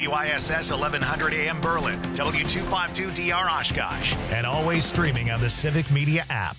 WISS 1100 AM Berlin, W252DR Oshkosh, and always streaming on the Civic Media app.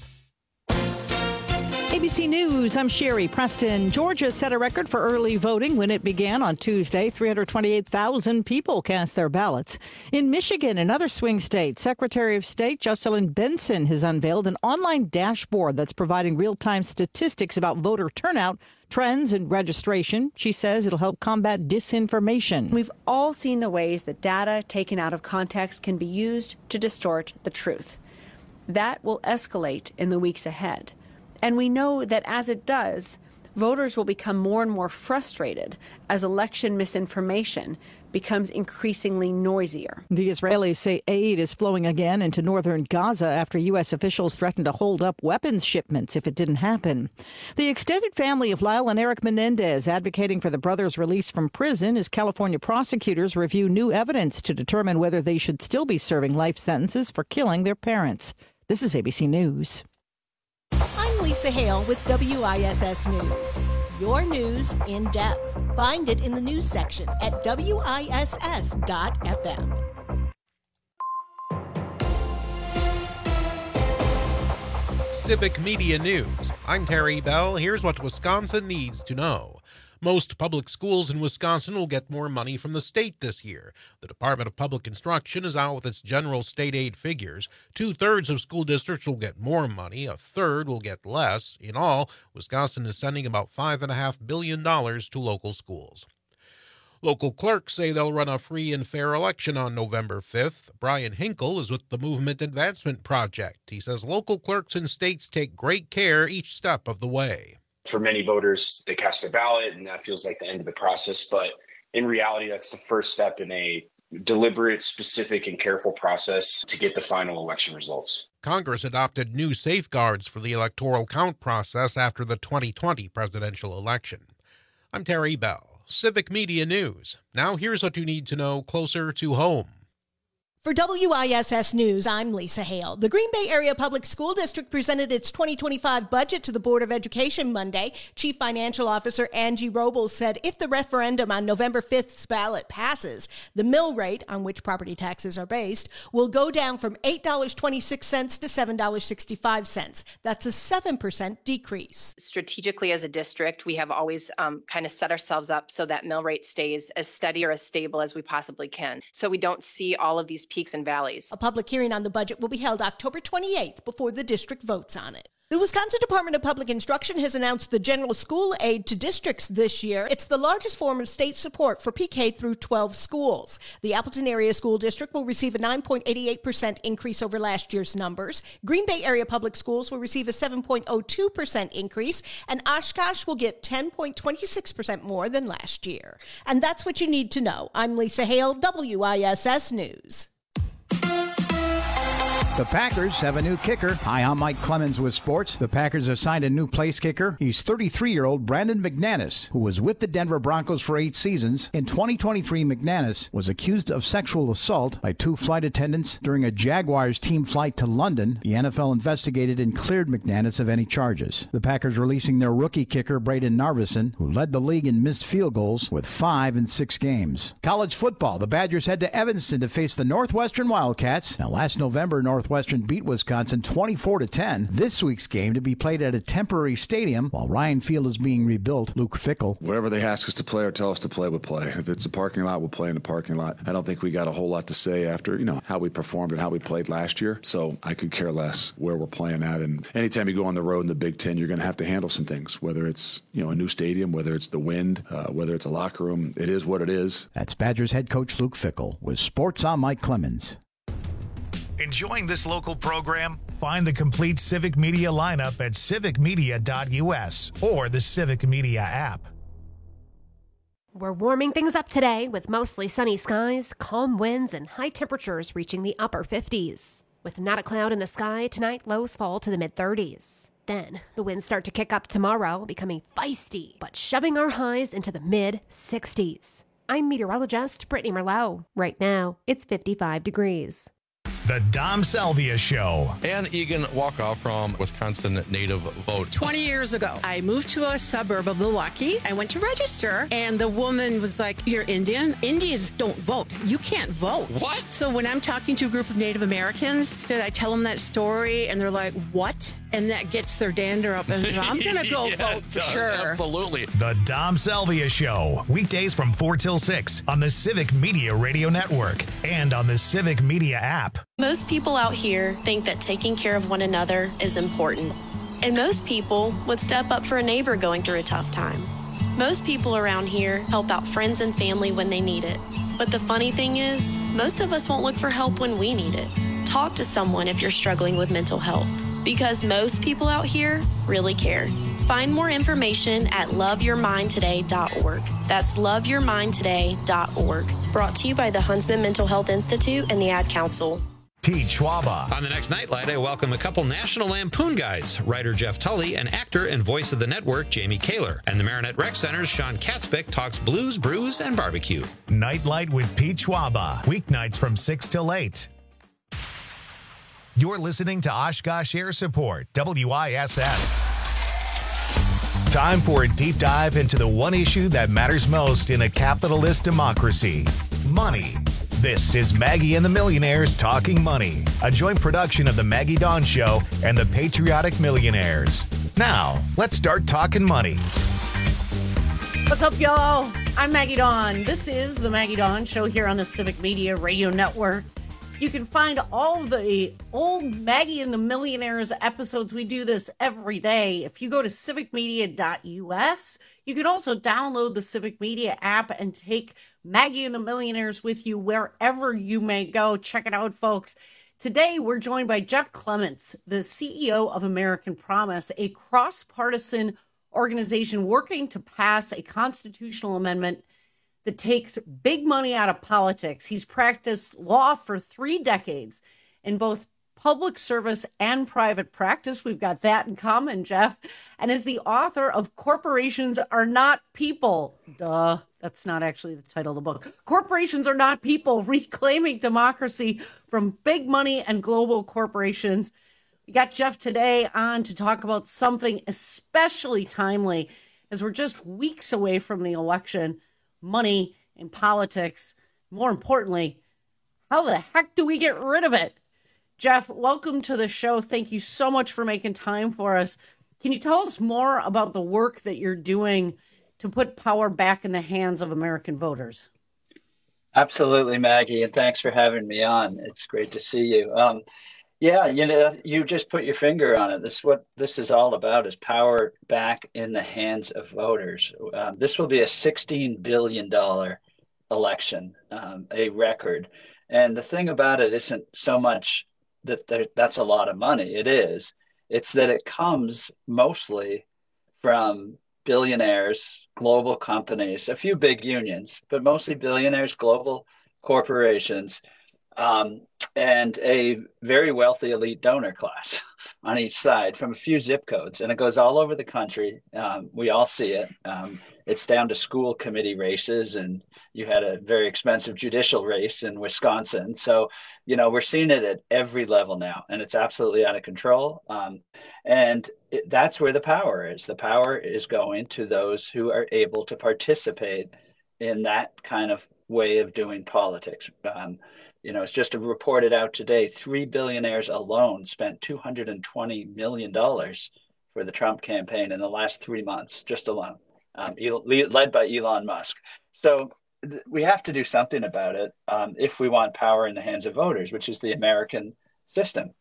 ABC News, I'm Sherry Preston. Georgia set a record for early voting when it began on Tuesday. 328,000 people cast their ballots. In Michigan, another swing state, Secretary of State Jocelyn Benson has unveiled an online dashboard that's providing real-time statistics about voter turnout, trends, and registration. She says it'll help combat disinformation. We've all seen the ways that data taken out of context can be used to distort the truth. That will escalate in the weeks ahead. And we know that as it does, voters will become more and more frustrated as election misinformation becomes increasingly noisier. The Israelis say aid is flowing again into northern Gaza after U.S. officials threatened to hold up weapons shipments if it didn't happen. The extended family of Lyle and Eric Menendez advocating for the brothers' release from prison as California prosecutors review new evidence to determine whether they should still be serving life sentences for killing their parents. This is ABC News. I'm Lisa Hale with WISS News. Your news in depth. Find it in the news section at WISS.FM. Civic Media News. I'm Terry Bell. Here's what Wisconsin needs to know. Most public schools in Wisconsin will get more money from the state this year. The Department of Public Instruction is out with its general state aid figures. 2/3 of school districts will get more money. 1/3 will get less. In all, Wisconsin is sending about $5.5 billion to local schools. Local clerks say they'll run a free and fair election on November 5th. Brian Hinkle is with the Movement Advancement Project. He says local clerks in states take great care each step of the way. For many voters, they cast their ballot, and that feels like the end of the process. But in reality, that's the first step in a deliberate, specific, and careful process to get the final election results. Congress adopted new safeguards for the electoral count process after the 2020 presidential election. I'm Terry Bell, Civic Media News. Now here's what you need to know closer to home. For WISS News, I'm Lisa Hale. The Green Bay Area Public School District presented its 2025 budget to the Board of Education Monday. Chief Financial Officer Angie Robles said if the referendum on November 5th's ballot passes, the mill rate, on which property taxes are based, will go down from $8.26 to $7.65. That's a 7% decrease. Strategically, as a district, we have always kind of set ourselves up so that mill rate stays as steady or as stable as we possibly can. So we don't see all of these peaks and valleys. A public hearing on the budget will be held October 28th before the district votes on it. The Wisconsin Department of Public Instruction has announced the general school aid to districts this year. It's the largest form of state support for PK through 12 schools. The Appleton Area School District will receive a 9.88% increase over last year's numbers. Green Bay Area Public Schools will receive a 7.02% increase, and Oshkosh will get 10.26% more than last year. And that's what you need to know. I'm Lisa Hale, WISS News. The Packers have a new kicker. Hi, I'm Mike Clemens with sports. The Packers have signed a new place kicker. He's 33-year-old Brandon McManus, who was with the Denver Broncos for 8 seasons. In 2023, McManus was accused of sexual assault by 2 flight attendants during a Jaguars team flight to London. The NFL investigated and cleared McManus of any charges. The Packers releasing their rookie kicker, Braden Narveson, who led the league in missed field goals with 5 in 6 games. College football. The Badgers head to Evanston to face the Northwestern Wildcats. Now, last November, Northwestern beat Wisconsin 24-10. This week's game to be played at a temporary stadium while Ryan Field is being rebuilt. Luke Fickell. Wherever they ask us to play or tell us to play, we'll play. If it's a parking lot, we'll play in the parking lot. I don't think we got a whole lot to say after, how we performed and how we played last year. So I could care less where we're playing at. And anytime you go on the road in the Big Ten, you're going to have to handle some things, whether it's, a new stadium, whether it's the wind, whether it's a locker room. It is what it is. That's Badgers head coach Luke Fickell with Sports on Mike Clemens. Enjoying this local program? Find the complete Civic Media lineup at civicmedia.us or the Civic Media app. We're warming things up today with mostly sunny skies, calm winds, and high temperatures reaching the upper 50s. With not a cloud in the sky, tonight lows fall to the mid-30s. Then, the winds start to kick up tomorrow, becoming feisty, but shoving our highs into the mid-60s. I'm meteorologist Brittany Merlot. Right now, it's 55 degrees. The Dom Salvia Show. Ann Egan Walkoff from Wisconsin Native Vote. 20 years ago, I moved to a suburb of Milwaukee. I went to register, and the woman was like, "You're Indian? Indians don't vote. You can't vote." What? So when I'm talking to a group of Native Americans, did I tell them that story? And they're like, "What?" And that gets their dander up, and I'm going to go vote for sure. Absolutely. The Dom Salvia Show. Weekdays from 4 till 6 on the Civic Media Radio Network and on the Civic Media app. Most people out here think that taking care of one another is important. And most people would step up for a neighbor going through a tough time. Most people around here help out friends and family when they need it. But the funny thing is, most of us won't look for help when we need it. Talk to someone if you're struggling with mental health, because most people out here really care. Find more information at loveyourmindtoday.org. That's loveyourmindtoday.org. Brought to you by the Huntsman Mental Health Institute and the Ad Council. Pete Schwaba. On the next Nightlight, I welcome a couple National Lampoon guys, writer Jeff Tully and actor and voice of the network Jamie Kaler. And the Marinette Rec Center's Sean Katzbeck talks blues, brews, and barbecue. Nightlight with Pete Schwaba. Weeknights from 6 till 8. You're listening to Oshkosh Air Support, WISS. Time for a deep dive into the one issue that matters most in a capitalist democracy: money. This is Maggie and the Millionaires Talking Money, a joint production of The Maggie Dawn Show and The Patriotic Millionaires. Now, let's start talking money. What's up, y'all? I'm Maggie Dawn. This is The Maggie Dawn Show here on the Civic Media Radio Network. You can find all of the old Maggie and the Millionaires episodes. We do this every day. If you go to civicmedia.us, you can also download the Civic Media app and take Maggie and the Millionaires with you wherever you may go. Check it out, folks. Today, we're joined by Jeff Clements, the CEO of American Promise, a cross-partisan organization working to pass a constitutional amendment that takes big money out of politics. He's practiced law for 3 decades in both public service and private practice. We've got that in common, Jeff. And is the author of Corporations Are Not People. Duh, that's not actually the title of the book. Corporations Are Not People, Reclaiming Democracy from Big Money and Global Corporations. We got Jeff today on to talk about something especially timely as we're just weeks away from the election. Money in politics. More importantly, how the heck do we get rid of it? Jeff, welcome to the show. Thank you so much for making time for us. Can you tell us more about the work that you're doing to put power back in the hands of American voters? Absolutely, Maggie, and thanks for having me on. It's great to see you. Yeah, you just put your finger on it. This is what this is all about, is power back in the hands of voters. This will be a $16 billion election, a record. And the thing about it isn't so much that that's a lot of money. It is. It's that it comes mostly from billionaires, global companies, a few big unions, but mostly billionaires, global corporations, and a very wealthy elite donor class on each side from a few zip codes. And it goes all over the country. We all see it. It's down to school committee races, and you had a very expensive judicial race in Wisconsin. So, we're seeing it at every level now, and it's absolutely out of control. That's where the power is. The power is going to those who are able to participate in that kind of way of doing politics. It's just reported out today, 3 billionaires alone spent $220 million for the Trump campaign in the last 3 months, just alone, led by Elon Musk. So we have to do something about it if we want power in the hands of voters, which is the American system.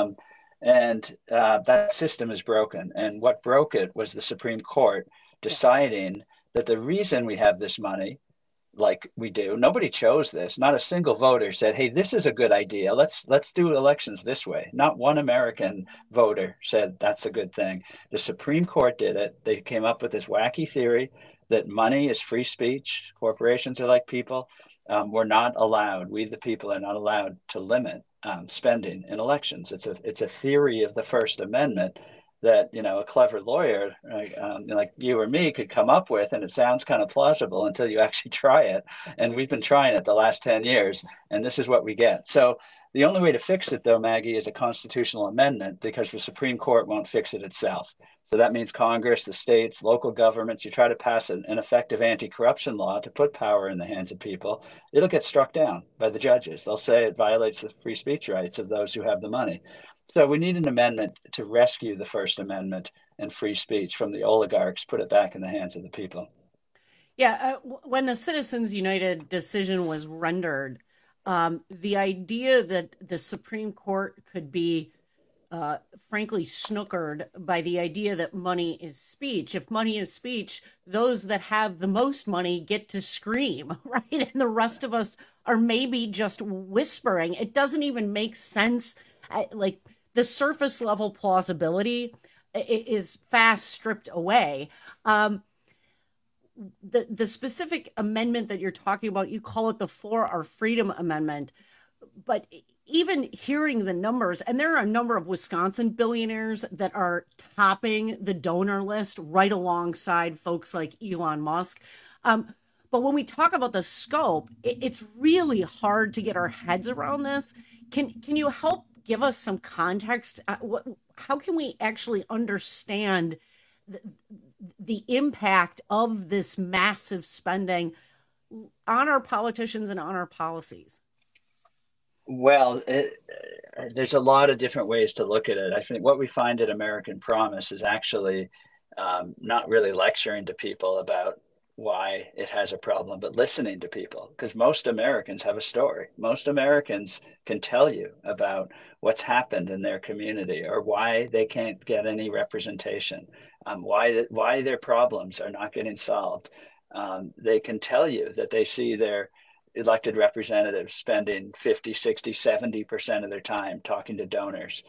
That system is broken. And what broke it was the Supreme Court deciding that the reason we have this money, like we do, nobody chose this. Not a single voter said, "Hey, this is a good idea. Let's do elections this way." Not one American voter said that's a good thing. The Supreme Court did it. They came up with this wacky theory that money is free speech. Corporations are like people. We're not allowed. We, the people, are not allowed to limit spending in elections. It's a theory of the First Amendment that, a clever lawyer like you or me could come up with, and it sounds kind of plausible until you actually try it. And we've been trying it the last 10 years, and this is what we get. So the only way to fix it, though, Maggie, is a constitutional amendment, because the Supreme Court won't fix it itself. So that means Congress, the states, local governments, you try to pass an effective anti-corruption law to put power in the hands of people, it'll get struck down by the judges. They'll say it violates the free speech rights of those who have the money. So we need an amendment to rescue the First Amendment and free speech from the oligarchs, put it back in the hands of the people. Yeah, when the Citizens United decision was rendered, the idea that the Supreme Court could be frankly snookered by the idea that money is speech. If money is speech, those that have the most money get to scream, right? And the rest of us are maybe just whispering. It doesn't even make sense. Like, the surface level plausibility is fast stripped away. The specific amendment that you're talking about, you call it the For Our Freedom Amendment, but even hearing the numbers, and there are a number of Wisconsin billionaires that are topping the donor list right alongside folks like Elon Musk. But when we talk about the scope, it's really hard to get our heads around this. Can you help give us some context? How can we actually understand the impact of this massive spending on our politicians and on our policies? Well, there's a lot of different ways to look at it. I think what we find at American Promise is actually not really lecturing to people about why it has a problem, but listening to people, because most Americans have a story. Most Americans can tell you about what's happened in their community or why they can't get any representation, why their problems are not getting solved. They can tell you that they see their elected representatives spending 50, 60, 70% of their time talking to donors.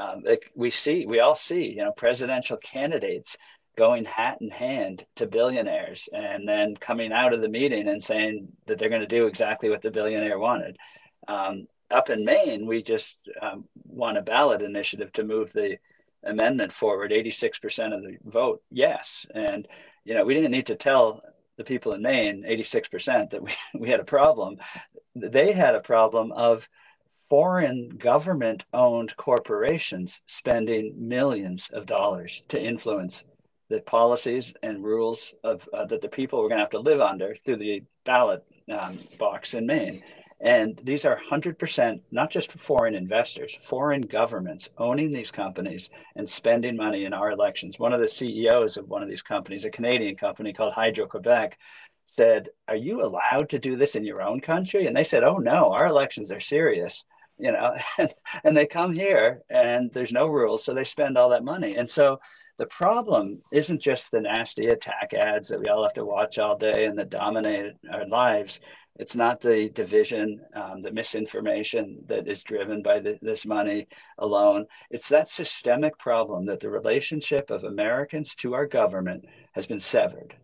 We all see, presidential candidates going hat in hand to billionaires and then coming out of the meeting and saying that they're going to do exactly what the billionaire wanted. Up in Maine, we just won a ballot initiative to move the amendment forward, 86% of the vote, yes. And, we didn't need to tell the people in Maine, 86%, that we had a problem. They had a problem of foreign government-owned corporations spending millions of dollars to influence the policies and rules of that the people were going to have to live under through the ballot box in Maine. And these are 100% not just foreign investors, foreign governments owning these companies and spending money in our elections. One of the CEOs of one of these companies, a Canadian company called Hydro-Quebec, said, "Are you allowed to do this in your own country?" And they said, "Oh no, our elections are serious." And they come here and there's no rules, so they spend all that money. And so the problem isn't just the nasty attack ads that we all have to watch all day and that dominate our lives. It's not the division, the misinformation that is driven by this money alone. It's that systemic problem that the relationship of Americans to our government has been severed.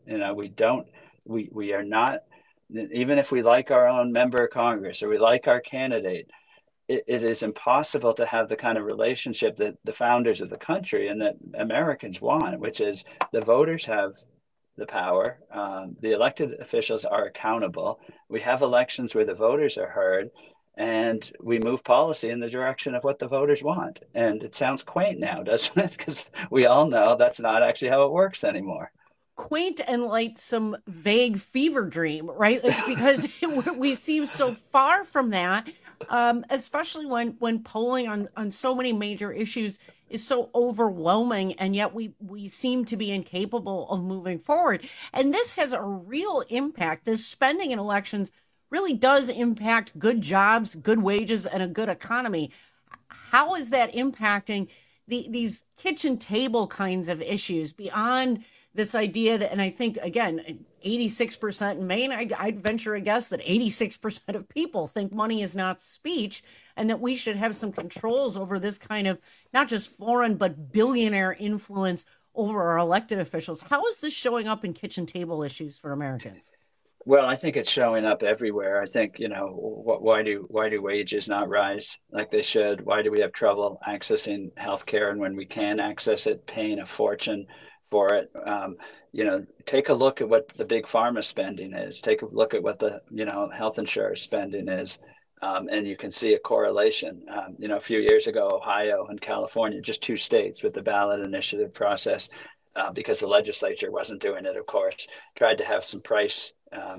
We are not, even if we like our own member of Congress or we like our candidate, it is impossible to have the kind of relationship that the founders of the country and that Americans want, which is the voters have the power. The elected officials are accountable. We have elections where the voters are heard, and we move policy in the direction of what the voters want. And it sounds quaint now, doesn't it? Because we all know that's not actually how it works anymore. Quaint and like some vague fever dream, right? Because we seem so far from that, especially when polling on so many major issues is so overwhelming, and yet we seem to be incapable of moving forward. And this has a real impact. This spending in elections really does impact good jobs, good wages, and a good economy. How is that impacting these kitchen table kinds of issues beyond this idea that, and I think, again, 86% in Maine, I'd venture a guess that 86% of people think money is not speech and that we should have some controls over this kind of not just foreign but billionaire influence over our elected officials. How is this showing up in kitchen table issues for Americans? Well, I think it's showing up everywhere. I think, why do wages not rise like they should? Why do we have trouble accessing healthcare? And when we can access it, paying a fortune for it? Take a look at what the big pharma spending is. Take a look at what the, health insurance spending is. And you can see a correlation. A few years ago, Ohio and California, just 2 states with the ballot initiative process, because the legislature wasn't doing it, of course, tried to have some price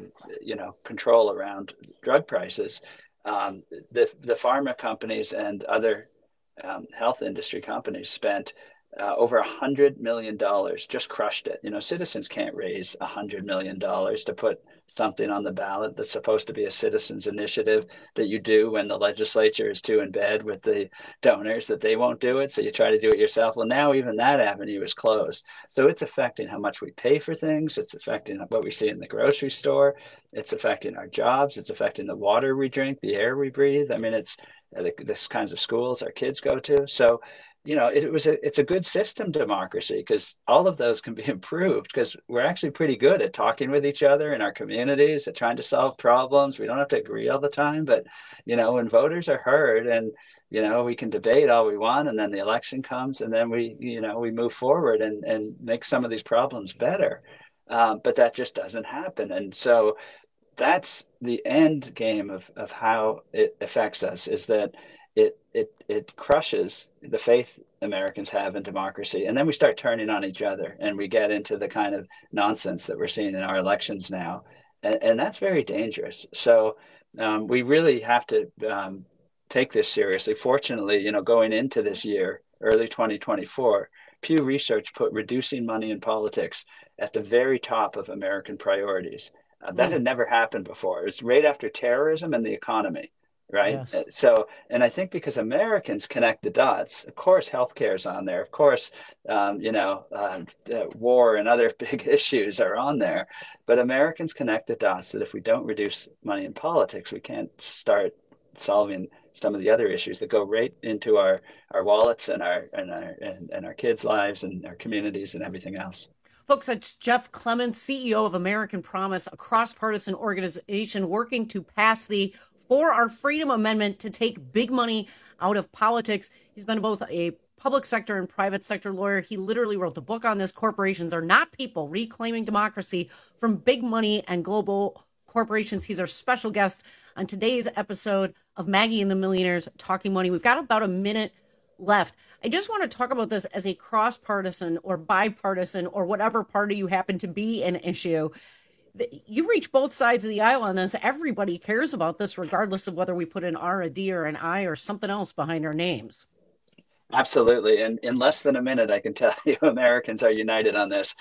control around drug prices. The pharma companies and other health industry companies spent over $100 million, just crushed it. Citizens can't raise $100 million to put something on the ballot that's supposed to be a citizens initiative that you do when the legislature is too in bed with the donors that they won't do it. So you try to do it yourself. Well, now even that avenue is closed. So it's affecting how much we pay for things. It's affecting what we see in the grocery store. It's affecting our jobs. It's affecting the water we drink, the air we breathe. I mean, it's this kinds of schools our kids go to. So it's a good system democracy, because all of those can be improved, because we're actually pretty good at talking with each other in our communities, at trying to solve problems. We don't have to agree all the time, but when voters are heard, and we can debate all we want, and then the election comes, and then we move forward and make some of these problems better. But that just doesn't happen. And so that's the end game of how it affects us, is that it crushes the faith Americans have in democracy. And then we start turning on each other, and we get into the kind of nonsense that we're seeing in our elections now. And that's very dangerous. So we really have to take this seriously. Fortunately, going into this year, early 2024, Pew Research put reducing money in politics at the very top of American priorities. That had never happened before. It was right after terrorism and the economy. Right. Yes. So, and I think because Americans connect the dots, of course, healthcare is on there. Of course, war and other big issues are on there. But Americans connect the dots that if we don't reduce money in politics, we can't start solving some of the other issues that go right into our wallets and our kids' lives and our communities and everything else. Folks, that's Jeff Clements, CEO of American Promise, a cross-partisan organization working to pass the For Our Freedom Amendment to take big money out of politics. He's been both a public sector and private sector lawyer. He literally wrote the book on this. Corporations Are Not People, Reclaiming Democracy from Big Money and Global Corporations. He's our special guest on today's episode of Maggie and the Millionaires Talking Money. We've got about a minute left. I just want to talk about this as a cross-partisan or bipartisan or whatever party you happen to be an issue. You reach both sides of the aisle on this. Everybody cares about this, regardless of whether we put an R, a D, or an I, or something else behind our names. Absolutely. And in less than a minute, I can tell you Americans are united on this.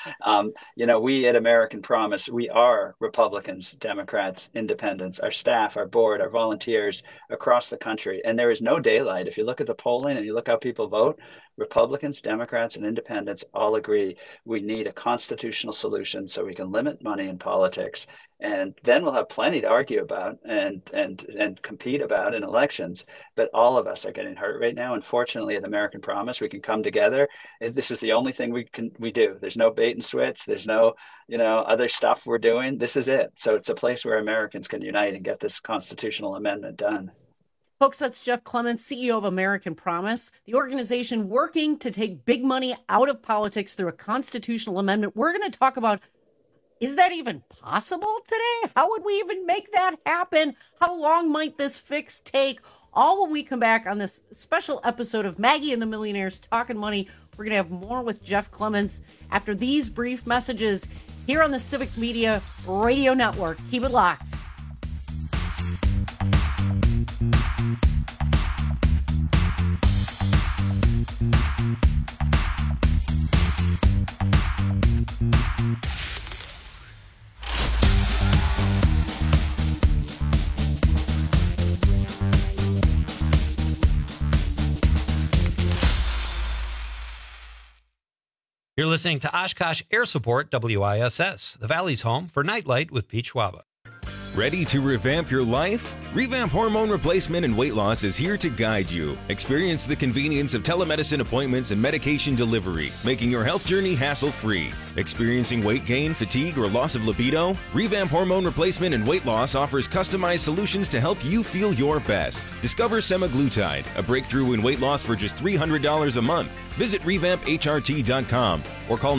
We at American Promise, we are Republicans, Democrats, Independents, our staff, our board, our volunteers across the country. And there is no daylight. If you look at the polling and you look how people vote, Republicans, Democrats, and Independents all agree we need a constitutional solution so we can limit money in politics. And then we'll have plenty to argue about and compete about in elections. But all of us are getting hurt right now. And fortunately, at American Promise, we can come together. This is the only thing we do. There's no bait and switch. There's no, other stuff we're doing. This is it. So it's a place where Americans can unite and get this constitutional amendment done. Folks, that's Jeff Clements, CEO of American Promise, the organization working to take big money out of politics through a constitutional amendment. We're going to talk about, is that even possible today? How would we even make that happen? How long might this fix take? All when we come back on this special episode of Maggie and the Millionaires Talking Money. We're going to have more with Jeff Clements after these brief messages here on the Civic Media Radio Network. Keep it locked. You're listening to Oshkosh Air Support WISS, the Valley's home for Nightlight with Pete Schwaba. Ready to revamp your life? Revamp Hormone Replacement and Weight Loss is here to guide you. Experience the convenience of telemedicine appointments and medication delivery, making your health journey hassle-free. Experiencing weight gain, fatigue, or loss of libido? Revamp Hormone Replacement and Weight Loss offers customized solutions to help you feel your best. Discover semaglutide, a breakthrough in weight loss for just $300 a month. Visit revampHRT.com or call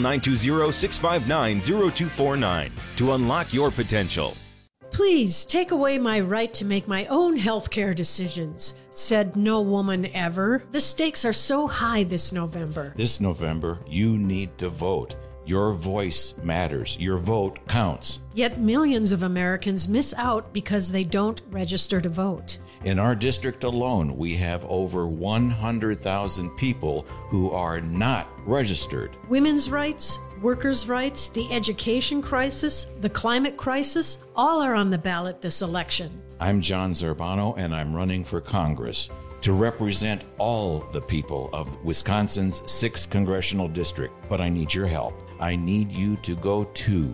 920-659-0249 to unlock your potential. Please take away my right to make my own healthcare decisions, said no woman ever. The stakes are so high this November. This November, you need to vote. Your voice matters. Your vote counts. Yet millions of Americans miss out because they don't register to vote. In our district alone, we have over 100,000 people who are not registered. Women's rights, workers' rights, the education crisis, the climate crisis, all are on the ballot this election. I'm John Zerbano, and I'm running for Congress to represent all the people of Wisconsin's 6th Congressional District. But I need your help. I need you to go to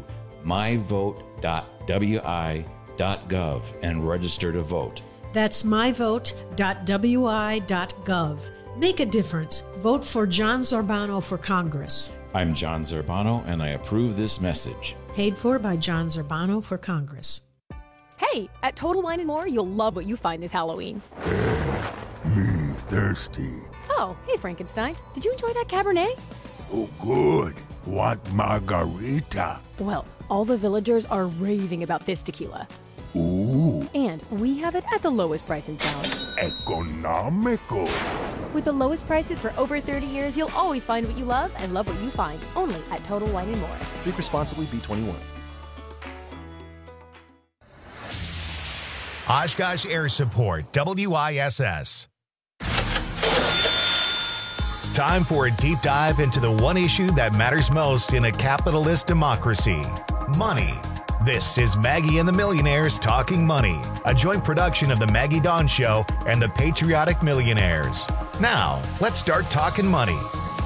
myvote.wi.gov and register to vote. That's myvote.wi.gov. Make a difference. Vote for John Zerbano for Congress. I'm John Zerbano, and I approve this message. Paid for by John Zerbano for Congress. Hey, at Total Wine & More, you'll love what you find this Halloween. Me thirsty. Oh, hey, Frankenstein. Did you enjoy that Cabernet? Oh, good. Want margarita? Well, all the villagers are raving about this tequila. Ooh. And we have it at the lowest price in town. Economical. With the lowest prices for over 30 years, you'll always find what you love and love what you find. Only at Total Wine & More. Drink responsibly, B21. Oshkosh Air Support, WISS. Time for a deep dive into the one issue that matters most in a capitalist democracy: money. This is Maggie and the Millionaires Talking Money, a joint production of the Maggie Dawn Show and the Patriotic Millionaires. Now, let's start talking money.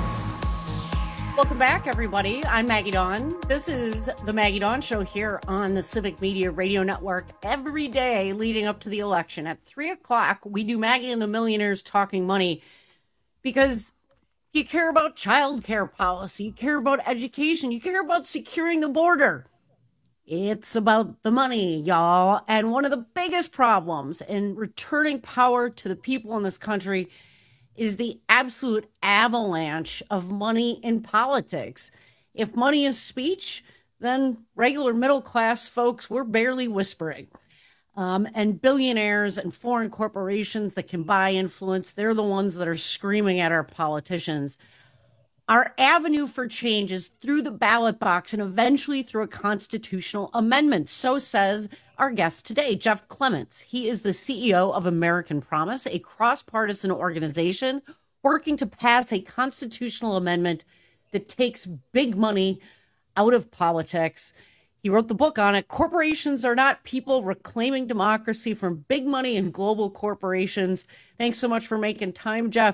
Welcome back, everybody. I'm Maggie Dawn. This is the Maggie Dawn Show here on the Civic Media Radio Network. Every day leading up to the election at 3 o'clock, we do Maggie and the Millionaires Talking Money because you care about child care policy, you care about education, you care about securing the border. It's about the money, y'all. And one of the biggest problems in returning power to the people in this country is the absolute avalanche of money in politics. If money is speech, then regular middle class folks, we're barely whispering. And billionaires and foreign corporations that can buy influence, they're the ones that are screaming at our politicians. Our avenue for change is through the ballot box and eventually through a constitutional amendment. So says our guest today, Jeff Clements. He is the CEO of American Promise, a cross-partisan organization working to pass a constitutional amendment that takes big money out of politics. He wrote the book on it. Corporations are not people reclaiming democracy from big money and global corporations. Thanks so much for making time, Jeff.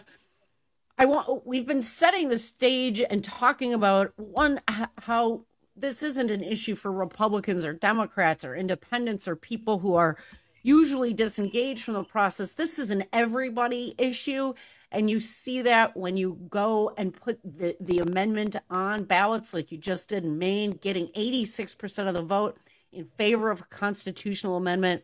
We've been setting the stage and talking about how this isn't an issue for Republicans or Democrats or independents or people who are usually disengaged from the process. This is an everybody issue. And you see that when you go and put the amendment on ballots like you just did in Maine, getting 86% of the vote in favor of a constitutional amendment.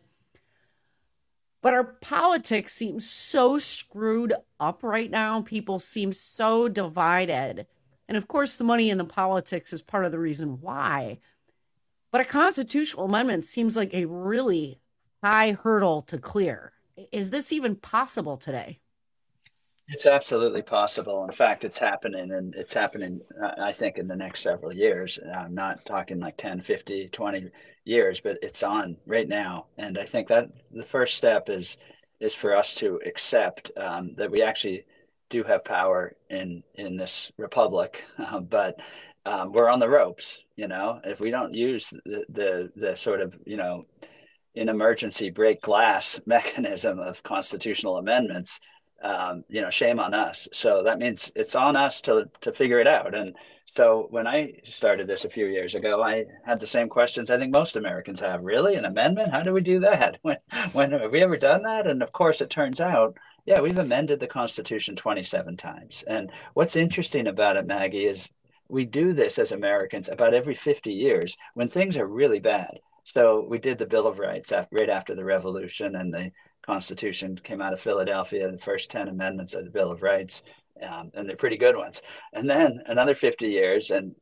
But our politics seem so screwed up right now. People seem so divided. And of course, the money in the politics is part of the reason why. But a constitutional amendment seems like a really high hurdle to clear. Is this even possible today? It's absolutely possible. In fact, it's happening, and it's happening, I think, in the next several years. I'm not talking like 10, 50, 20 years, but it's on right now. And I think that the first step is for us to accept that we actually do have power in this republic, but we're on the ropes. If we don't use the sort of, in emergency break glass mechanism of constitutional amendments, shame on us. So that means it's on us to figure it out. And so when I started this a few years ago, I had the same questions I think most Americans have. Really? An amendment? How do we do that? When have we ever done that? And of course, it turns out, yeah, we've amended the Constitution 27 times. And what's interesting about it, Maggie, is we do this as Americans about every 50 years when things are really bad. So we did the Bill of Rights right after the Revolution, and the Constitution came out of Philadelphia, the first 10 amendments of the Bill of Rights, and they're pretty good ones. And then another 50 years and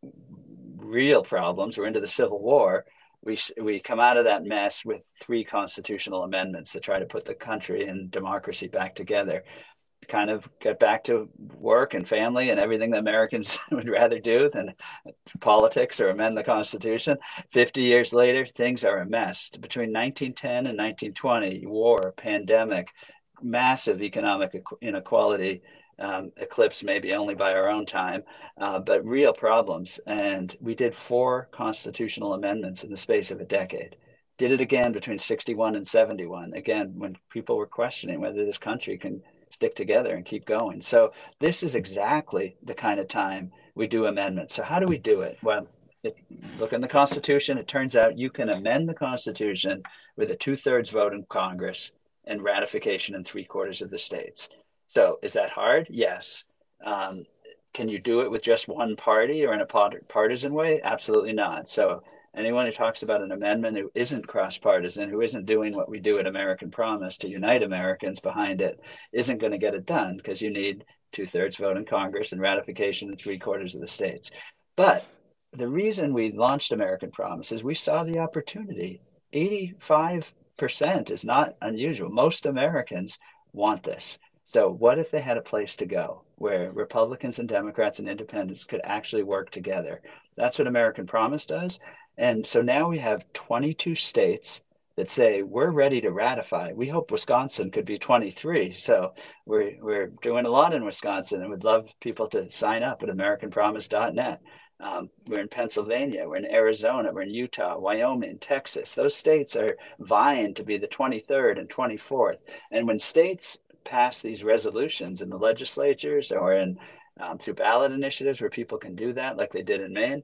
real problems. We're into the Civil War. We come out of that mess with 3 constitutional amendments that try to put the country and democracy back together, kind of get back to work and family and everything that Americans would rather do than politics or amend the Constitution. 50 years later, things are a mess. Between 1910 and 1920, war, pandemic, massive economic inequality, eclipsed maybe only by our own time, but real problems. And we did 4 constitutional amendments in the space of a decade. Did it again between 61 and 71, again, when people were questioning whether this country can stick together and keep going. So this is exactly the kind of time we do amendments. So how do we do it? Well, look in the Constitution. It turns out you can amend the Constitution with a 2/3 vote in Congress and ratification in 3/4 of the states. So is that hard? Yes. Can you do it with just one party or in a partisan way? Absolutely not. So anyone who talks about an amendment who isn't cross-partisan, who isn't doing what we do at American Promise to unite Americans behind it, isn't going to get it done, because you need 2/3 vote in Congress and ratification in 3/4 of the states. But the reason we launched American Promise is we saw the opportunity. 85% is not unusual. Most Americans want this. So what if they had a place to go where Republicans and Democrats and independents could actually work together? That's what American Promise does. And so now we have 22 states that say we're ready to ratify. We hope Wisconsin could be 23. So we're doing a lot in Wisconsin and would love people to sign up at AmericanPromise.net. We're in Pennsylvania, we're in Arizona, we're in Utah, Wyoming, Texas. Those states are vying to be the 23rd and 24th. And when states pass these resolutions in the legislatures or in through ballot initiatives where people can do that, like they did in Maine,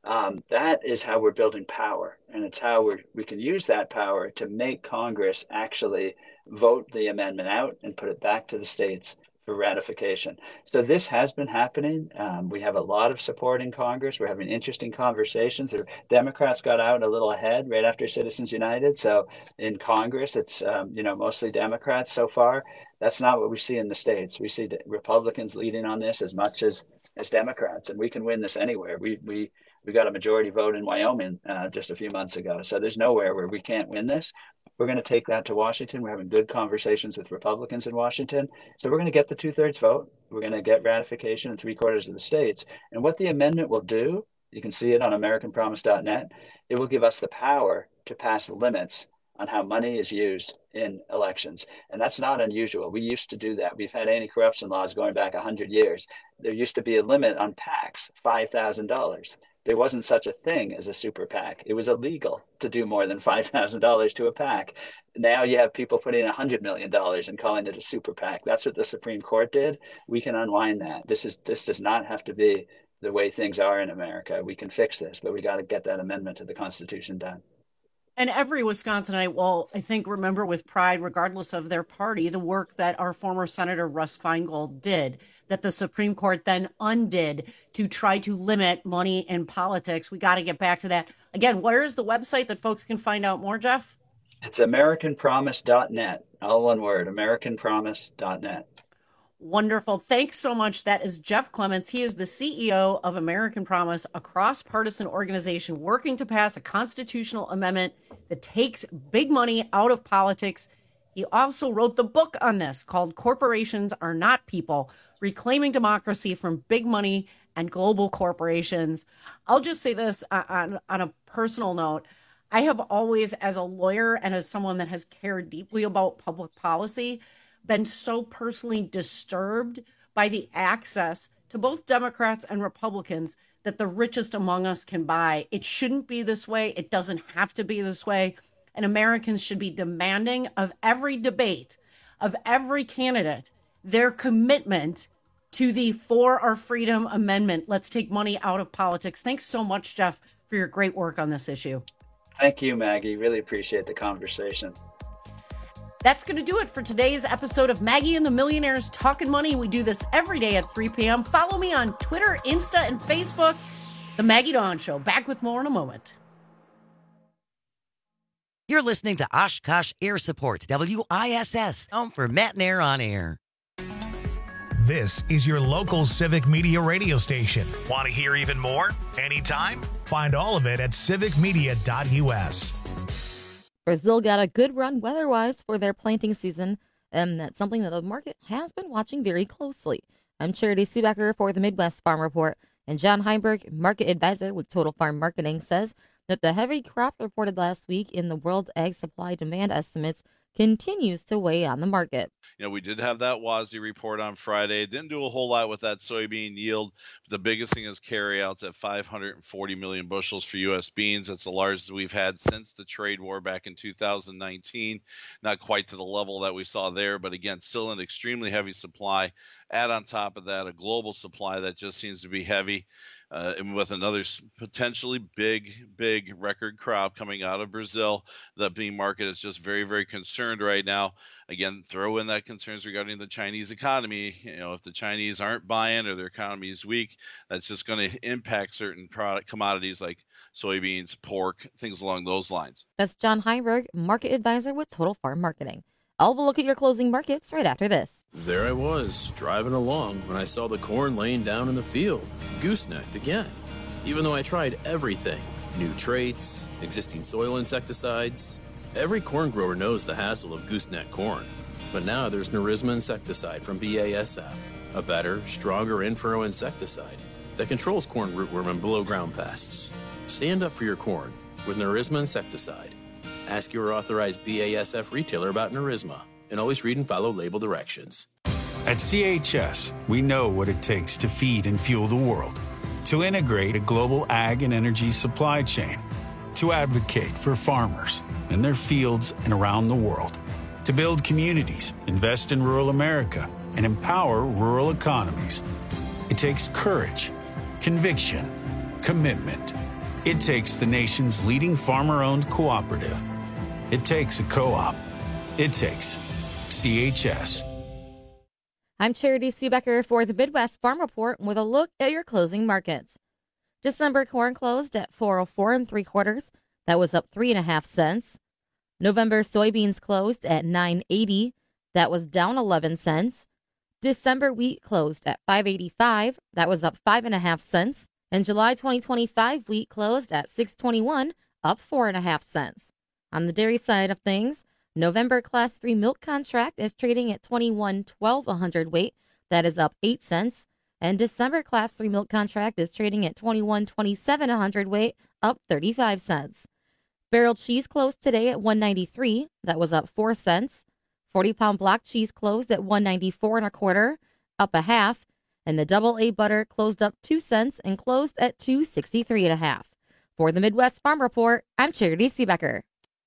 that is how we're building power. And it's how we can use that power to make Congress actually vote the amendment out and put it back to the states for ratification. So this has been happening. We have a lot of support in Congress. We're having interesting conversations. The Democrats got out a little ahead right after Citizens United. So in Congress, it's mostly Democrats so far. That's not what we see in the states. We see the Republicans leading on this as much as Democrats, and we can win this anywhere. We got a majority vote in Wyoming just a few months ago. So there's nowhere where we can't win this. We're going to take that to Washington. We're having good conversations with Republicans in Washington. So we're going to get the 2/3 vote. We're going to get ratification in 3/4 of the states. And what the amendment will do, you can see it on AmericanPromise.net. It will give us the power to pass limits on how money is used in elections. And that's not unusual. We used to do that. We've had anti-corruption laws going back 100 years. There used to be a limit on PACs, $5,000. There wasn't such a thing as a super PAC. It was illegal to do more than $5,000 to a PAC. Now you have people putting $100 million and calling it a super PAC. That's what the Supreme Court did. We can unwind that. This does not have to be the way things are in America. We can fix this, but we got to get that amendment to the Constitution done. And every Wisconsinite will, I think, remember with pride, regardless of their party, the work that our former Senator Russ Feingold did, that the Supreme Court then undid to try to limit money in politics. We got to get back to that. Again, where is the website that folks can find out more, Jeff? It's AmericanPromise.net. All one word, AmericanPromise.net. Wonderful. Thanks so much. That is Jeff Clements. He is the CEO of American Promise, a cross-partisan organization working to pass a constitutional amendment that takes big money out of politics. He also wrote the book on this called Corporations Are Not People, Reclaiming Democracy from Big Money and Global Corporations. I'll just say this on a personal note. I have always, as a lawyer and as someone that has cared deeply about public policy, been so personally disturbed by the access to both Democrats and Republicans that the richest among us can buy. It shouldn't be this way. It doesn't have to be this way. And Americans should be demanding of every debate of every candidate their commitment to the For Our Freedom Amendment. Let's take money out of politics. Thanks so much, Jeff, for your great work on this issue. Thank you, Maggie. Really appreciate the conversation. That's going to do it for today's episode of Maggie and the Millionaires Talking Money. We do this every day at 3 p.m. Follow me on Twitter, Insta, and Facebook. The Maggie Dawn Show. Back with more in a moment. You're listening to Oshkosh Air Support, WISS, home for Matt and Air on Air. This is your local Civic Media radio station. Want to hear even more? Anytime? Find all of it at civicmedia.us. Brazil got a good run weather-wise for their planting season, and that's something that the market has been watching very closely. I'm Charity Seebecker for the Midwest Farm Report, and John Heinberg, market advisor with Total Farm Marketing, says that the heavy crop reported last week in the World Ag Supply Demand estimates continues to weigh on the market. You know, we did have that WASDE report on Friday. Didn't do a whole lot with that soybean yield. But the biggest thing is carryouts at 540 million bushels for U.S. beans. That's the largest we've had since the trade war back in 2019. Not quite to the level that we saw there, but again, still an extremely heavy supply. Add on top of that a global supply that just seems to be heavy. And with another potentially big record crop coming out of Brazil, the bean market is just very, very concerned right now. Again, throw in that concerns regarding the Chinese economy. You know, if the Chinese aren't buying or their economy is weak, that's just going to impact certain product commodities like soybeans, pork, things along those lines. That's John Heinberg, market advisor with Total Farm Marketing. I'll look at your closing markets right after this. There I was, driving along when I saw the corn laying down in the field, goosenecked again. Even though I tried everything, new traits, existing soil insecticides, every corn grower knows the hassle of gooseneck corn. But now there's Nerisma insecticide from BASF, a better, stronger in-furrow insecticide that controls corn rootworm and below-ground pests. Stand up for your corn with Nerisma insecticide. Ask your authorized BASF retailer about Nerisma, and always read and follow label directions. At CHS, we know what it takes to feed and fuel the world, to integrate a global ag and energy supply chain, to advocate for farmers in their fields and around the world, to build communities, invest in rural America, and empower rural economies. It takes courage, conviction, commitment. It takes the nation's leading farmer-owned cooperative. It takes a co-op. It takes CHS. I'm Charity Seebecker for the Midwest Farm Report with a look at your closing markets. December corn closed at $4.04 3/4. That was up 3.5 cents. November soybeans closed at $9.80. That was down 11 cents. December wheat closed at $5.85. That was up 5.5 cents. And July 2025 wheat closed at $6.21, up 4.5 cents. On the dairy side of things, November Class 3 milk contract is trading at $21.12 a hundredweight. That is up 8 cents. And December Class 3 milk contract is trading at $21.27 a hundredweight, up 35 cents. Barrel cheese closed today at $1.93. That was up 4 cents. 40-pound block cheese closed at $1.94 1/4, up a half. And the double A butter closed up 2 cents and closed at $2.63 1/2. For the Midwest Farm Report, I'm Charity Seebecker.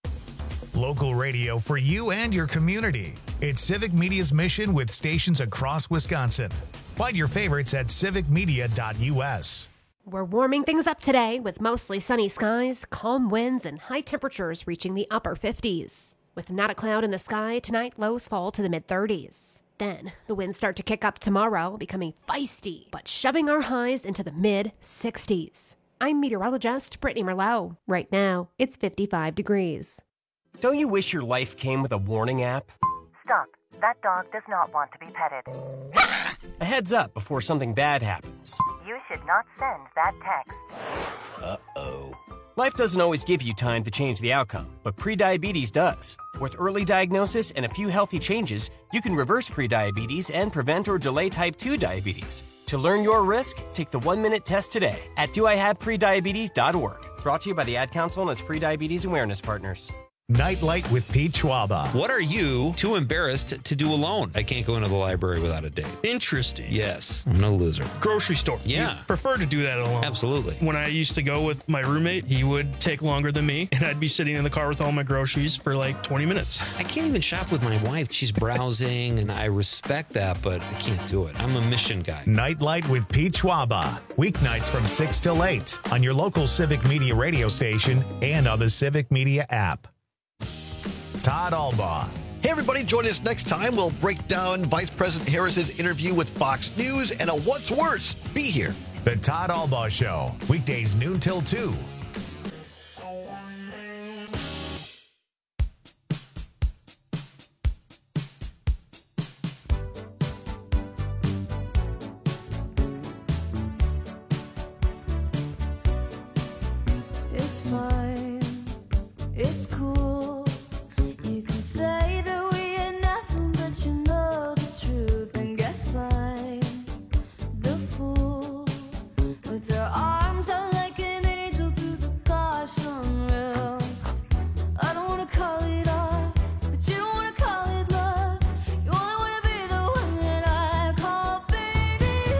Local radio for you and your community. It's Civic Media's mission with stations across Wisconsin. Find your favorites at civicmedia.us. We're warming things up today with mostly sunny skies, calm winds, and high temperatures reaching the upper 50s. With not a cloud in the sky, tonight lows fall to the mid-30s. Then, the winds start to kick up tomorrow, becoming feisty, but shoving our highs into the mid-60s. I'm meteorologist Brittany Merlot. Right now, it's 55 degrees. Don't you wish your life came with a warning app? Stop. That dog does not want to be petted. A heads up before something bad happens. You should not send that text. Uh-oh. Life doesn't always give you time to change the outcome, but prediabetes does. With early diagnosis and a few healthy changes, you can reverse prediabetes and prevent or delay type 2 diabetes. To learn your risk, take the 1-minute test today at doihaveprediabetes.org. Brought to you by the Ad Council and its prediabetes awareness partners. Nightlight with Pete Schwaba. What are you too embarrassed to do alone? I can't go into the library without a date. Interesting. Yes, I'm no loser. Grocery store. Yeah. You prefer to do that alone. Absolutely. When I used to go with my roommate, he would take longer than me, and I'd be sitting in the car with all my groceries for like 20 minutes. I can't even shop with my wife. She's browsing, and I respect that, but I can't do it. I'm a mission guy. Nightlight with Pete Schwaba. Weeknights from 6 till 8 on your local Civic Media radio station and on the Civic Media app. Todd Albaugh. Hey, everybody, join us next time. We'll break down Vice President Harris's interview with Fox News and a what's worse. Be here. The Todd Albaugh Show, weekdays noon till 2. It's fine. It's cool. You can say that we ain't nothing, but you know the truth. And guess I'm the fool with their arms out like an angel through the car sunroof. I don't wanna call it off, but you don't wanna call it love. You only wanna be the one that I call baby.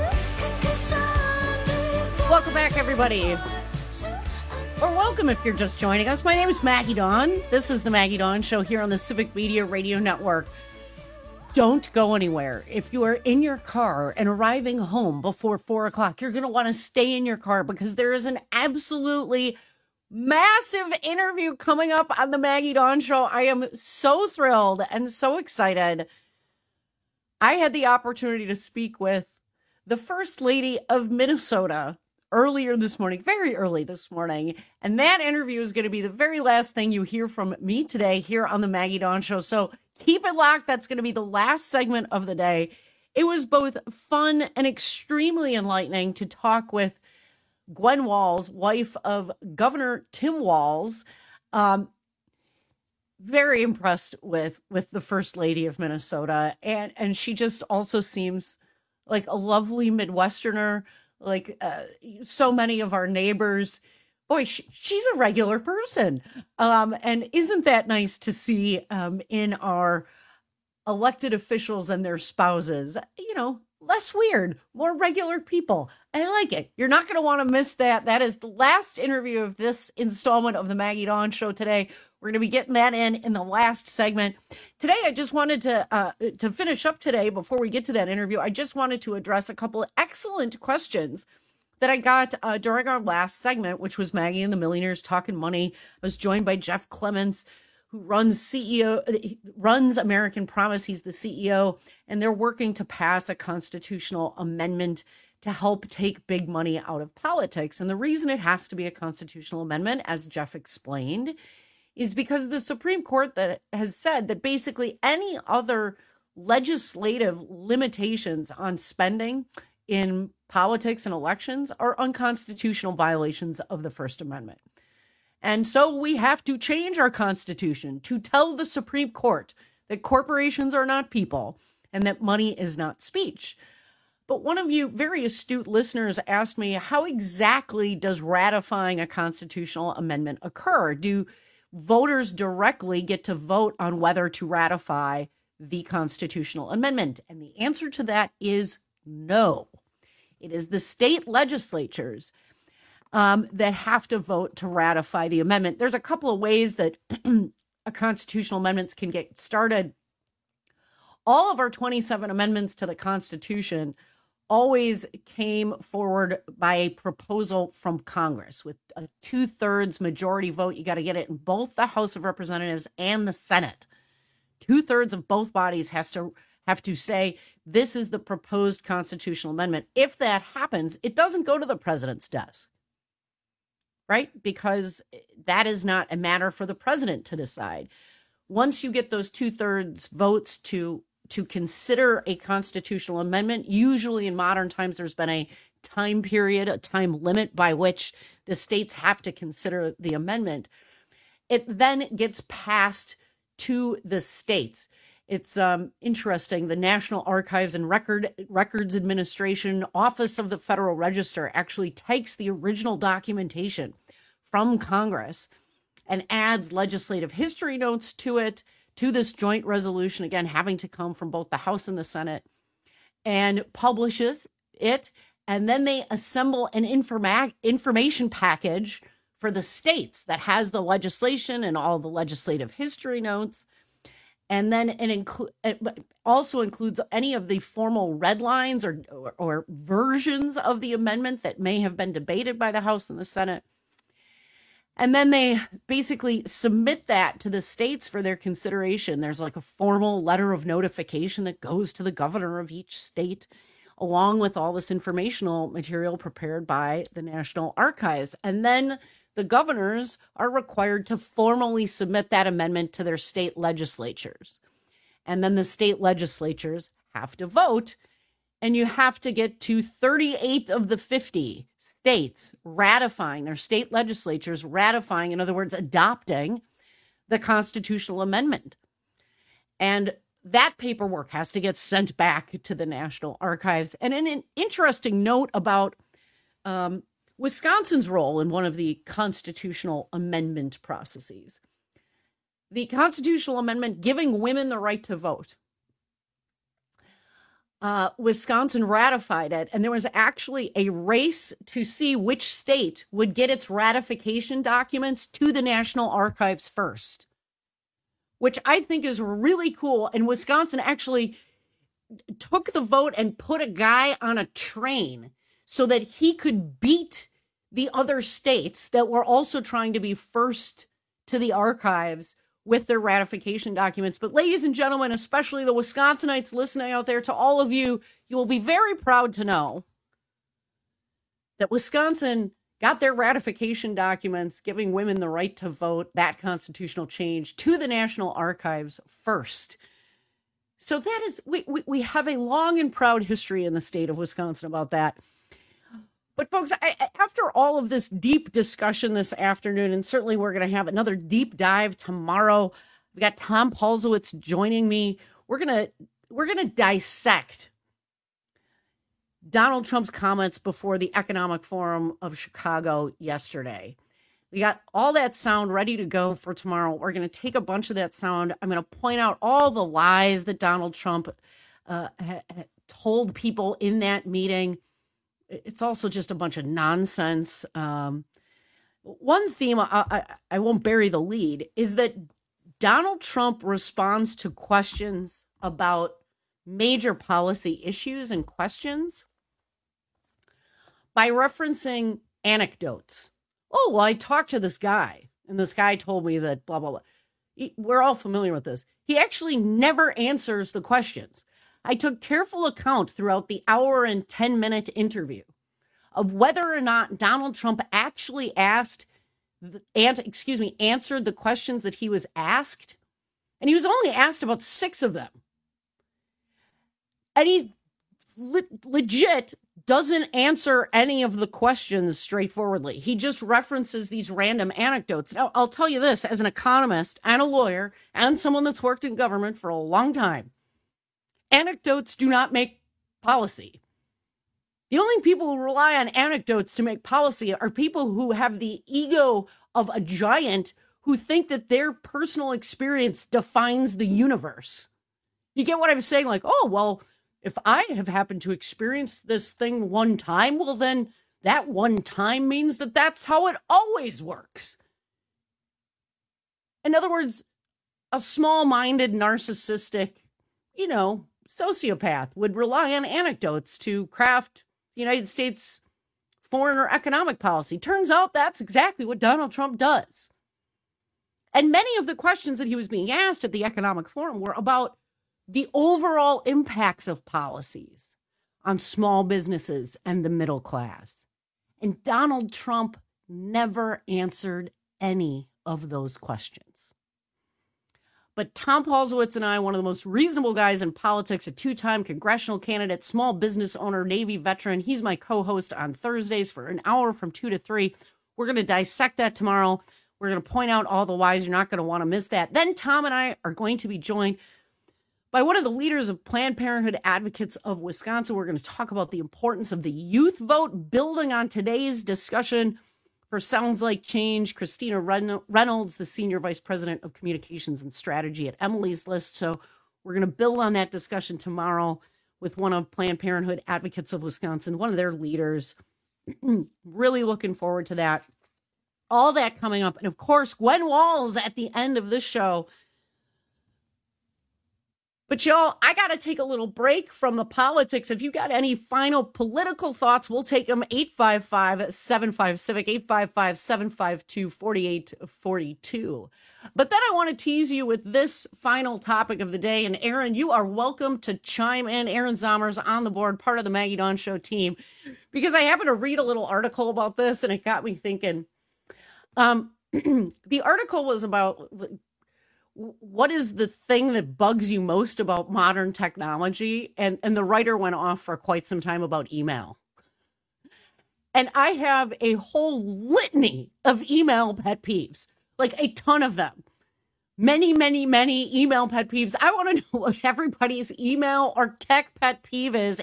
Welcome back, everybody. Or welcome if you're just joining us. My name is Maggie Dawn. This is the Maggie Dawn Show here on the Civic Media Radio Network. Don't go anywhere. If you are in your car and arriving home before 4 o'clock, you're going to want to stay in your car because there is an absolutely massive interview coming up on the Maggie Dawn Show. I am so thrilled and so excited. I had the opportunity to speak with the First Lady of Minnesota earlier this morning, very early this morning. And that interview is going to be the very last thing you hear from me today here on the Maggie Dawn Show. So keep it locked. That's going to be the last segment of the day. It was both fun and extremely enlightening to talk with Gwen Walz, wife of Governor Tim Walz. Very impressed with the First Lady of Minnesota. And she just also seems like a lovely Midwesterner. Like so many of our neighbors, boy, she's a regular person. And isn't that nice to see in our elected officials and their spouses, you know, less weird, more regular people. I like it. You're not going to want to miss that. That is the last interview of this installment of the Maggie Dawn Show today. We're going to be getting that in the last segment. Today, I just wanted to finish up today before we get to that interview. I just wanted to address a couple of excellent questions that I got during our last segment, which was Maggie and the Millionaires Talking Money. I was joined by Jeff Clements, who runs American Promise. He's the CEO, and they're working to pass a constitutional amendment to help take big money out of politics. And the reason it has to be a constitutional amendment, as Jeff explained, is because the Supreme Court that has said that basically any other legislative limitations on spending in politics and elections are unconstitutional violations of the First Amendment. And so we have to change our Constitution to tell the Supreme Court that corporations are not people and that money is not speech. But one of you very astute listeners asked me, how exactly does ratifying a constitutional amendment occur? Do voters directly get to vote on whether to ratify the constitutional amendment? And the answer to that is no. It is the state legislatures that have to vote to ratify the amendment. There's a couple of ways that a constitutional amendments can get started. All of our 27 amendments to the Constitution always came forward by a proposal from Congress with a 2/3 majority vote. You got to get it in both the House of Representatives and the Senate. 2/3 of both bodies have to say this is the proposed constitutional amendment. If that happens, it doesn't go to the president's desk, right? Because that is not a matter for the president to decide. Once you get those 2/3 votes to consider a constitutional amendment, usually in modern times, there's been a time period, a time limit by which the states have to consider the amendment. It then gets passed to the states. It's interesting. The National Archives and Records Administration, Office of the Federal Register, actually takes the original documentation from Congress and adds legislative history notes to it, to this joint resolution, again, having to come from both the House and the Senate, and publishes it. And then they assemble an information package for the states that has the legislation and all the legislative history notes. And then it also includes any of the formal red lines or versions of the amendment that may have been debated by the House and the Senate. And then they basically submit that to the states for their consideration. There's like a formal letter of notification that goes to the governor of each state, along with all this informational material prepared by the National Archives. And then the governors are required to formally submit that amendment to their state legislatures. And then the state legislatures have to vote, and you have to get to 38 of the 50 states ratifying, their state legislatures ratifying, in other words, adopting the constitutional amendment. And that paperwork has to get sent back to the National Archives. And an interesting note about Wisconsin's role in one of the constitutional amendment processes. The constitutional amendment giving women the right to vote. Wisconsin ratified it, and there was actually a race to see which state would get its ratification documents to the National Archives first, which I think is really cool. And Wisconsin actually took the vote and put a guy on a train so that he could beat the other states that were also trying to be first to the archives with their ratification documents. But ladies and gentlemen, especially the Wisconsinites listening out there, to all of you, you will be very proud to know that Wisconsin got their ratification documents giving women the right to vote, that constitutional change, to the National Archives first. So that is, we have a long and proud history in the state of Wisconsin about that. But folks, after all of this deep discussion this afternoon, and certainly we're going to have another deep dive tomorrow. We got Tom Paulsowitz joining me. We're gonna dissect Donald Trump's comments before the Economic Forum of Chicago yesterday. We got all that sound ready to go for tomorrow. We're going to take a bunch of that sound. I'm going to point out all the lies that Donald Trump told people in that meeting. It's also just a bunch of nonsense. One theme, I won't bury the lead, is that Donald Trump responds to questions about major policy issues and questions by referencing anecdotes. Oh, well, I talked to this guy, and this guy told me that blah, blah, blah. We're all familiar with this. He actually never answers the questions. I took careful account throughout the hour and 10-minute interview of whether or not Donald Trump actually answered the questions that he was asked. And he was only asked about 6 of them. And he legit doesn't answer any of the questions straightforwardly. He just references these random anecdotes. Now, I'll tell you this, as an economist and a lawyer and someone that's worked in government for a long time, anecdotes do not make policy. The only people who rely on anecdotes to make policy are people who have the ego of a giant who think that their personal experience defines the universe. You get what I'm saying? Like, oh, well, if I have happened to experience this thing one time, well, then that one time means that that's how it always works. In other words, a small-minded, narcissistic, sociopath would rely on anecdotes to craft the United States foreign or economic policy. Turns out that's exactly what Donald Trump does. And many of the questions that he was being asked at the Economic Forum were about the overall impacts of policies on small businesses and the middle class. And Donald Trump never answered any of those questions. But Tom Paulsowitz and I, one of the most reasonable guys in politics, a 2-time congressional candidate, small business owner, Navy veteran. He's my co-host on Thursdays for an hour from 2 to 3. We're going to dissect that tomorrow. We're going to point out all the whys. You're not going to want to miss that. Then Tom and I are going to be joined by one of the leaders of Planned Parenthood Advocates of Wisconsin. We're going to talk about the importance of the youth vote, building on today's discussion for Sounds Like Change, Christina Reynolds, the Senior Vice President of Communications and Strategy at Emily's List. So we're going to build on that discussion tomorrow with one of Planned Parenthood Advocates of Wisconsin, one of their leaders. Really looking forward to that. All that coming up. And of course, Gwen Walls at the end of this show. But y'all, I got to take a little break from the politics. If you got any final political thoughts, we'll take them. 855-75-CIVIC, 855-752-4842. But then I want to tease you with this final topic of the day. And Aaron, you are welcome to chime in. Aaron Zomers on the board, part of the Maggie Dawn Show team, because I happened to read a little article about this and it got me thinking. The article was about what is the thing that bugs you most about modern technology? And the writer went off for quite some time about email. And I have a whole litany of email pet peeves, like a ton of them. Many, many, many email pet peeves. I want to know what everybody's email or tech pet peeve is.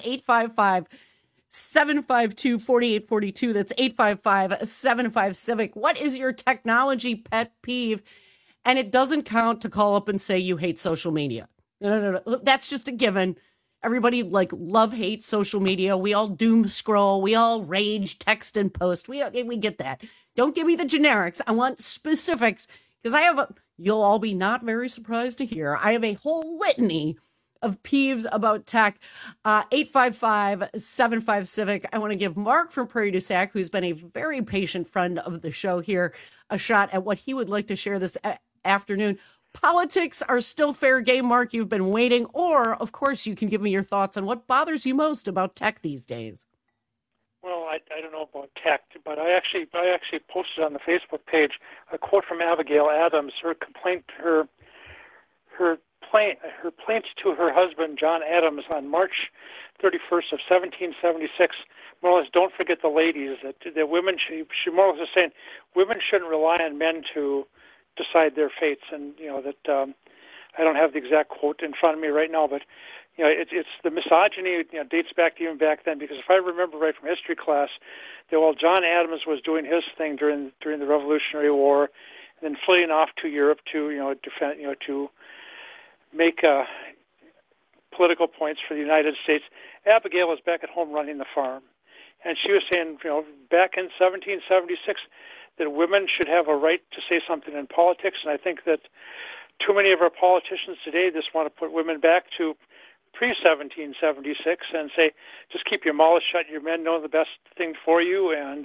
855-752-4842. That's 855-75-CIVIC. What is your technology pet peeve? And it doesn't count to call up and say you hate social media. No. That's just a given. Everybody love-hate social media. We all doom scroll. We all rage, text, and post. We get that. Don't give me the generics. I want specifics because you'll all be not very surprised to hear, I have a whole litany of peeves about tech. 855-75-CIVIC. I want to give Mark from Prairie du Sac, who's been a very patient friend of the show here, a shot at what he would like to share this afternoon. Politics are still fair game, Mark. You've been waiting. Or, of course, you can give me your thoughts on what bothers you most about tech these days. Well, I don't know about tech, but I actually posted on the Facebook page a quote from Abigail Adams. Her plaint to her husband, John Adams, on March 31st of 1776. More or less, don't forget the ladies. That women, she more or less is saying, women shouldn't rely on men to decide their fates. And I don't have the exact quote in front of me right now, but it's the misogyny. Dates back even back then, because if I remember right from history class, that while John Adams was doing his thing during the Revolutionary War, and then fleeing off to Europe to defend to make political points for the United States, Abigail was back at home running the farm. And she was saying, back in 1776, that women should have a right to say something in politics. And I think that too many of our politicians today just want to put women back to pre-1776 and say, just keep your mouth shut. Your men know the best thing for you, and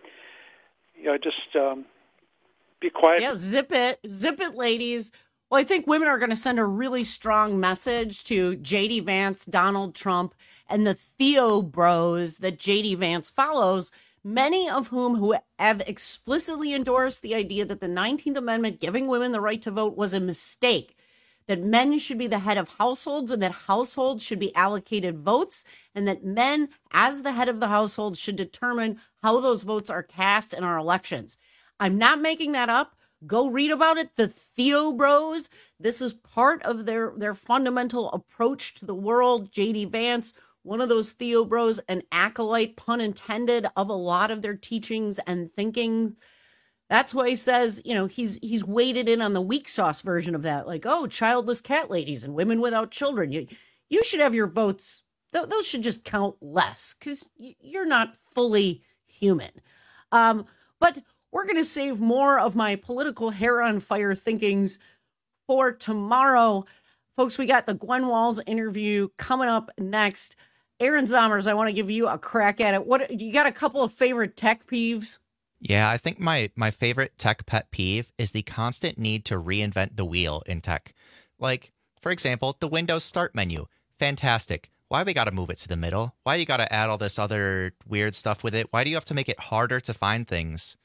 just be quiet. Yeah, zip it, ladies. Well, I think women are going to send a really strong message to J.D. Vance, Donald Trump, and the Theo bros that J.D. Vance follows, many of whom have explicitly endorsed the idea that the 19th Amendment giving women the right to vote was a mistake, that men should be the head of households and that households should be allocated votes, and that men, as the head of the household, should determine how those votes are cast in our elections. I'm not making that up. Go read about it. The Theo Bros. This is part of their fundamental approach to the world. J.D. Vance, one of those Theo Bros, an acolyte, pun intended, of a lot of their teachings and thinking. That's why he says, he's weighted in on the weak sauce version of that. Like, childless cat ladies and women without children. You should have your votes. Those should just count less because you're not fully human. But we're going to save more of my political hair on fire thinkings for tomorrow. Folks, we got the Gwen Walls interview coming up next. Aaron Zomers, I want to give you a crack at it. What you got a couple of favorite tech peeves? Yeah, I think my favorite tech pet peeve is the constant need to reinvent the wheel in tech. Like, for example, the Windows Start menu. Fantastic. Why we got to move it to the middle? Why do you got to add all this other weird stuff with it? Why do you have to make it harder to find things?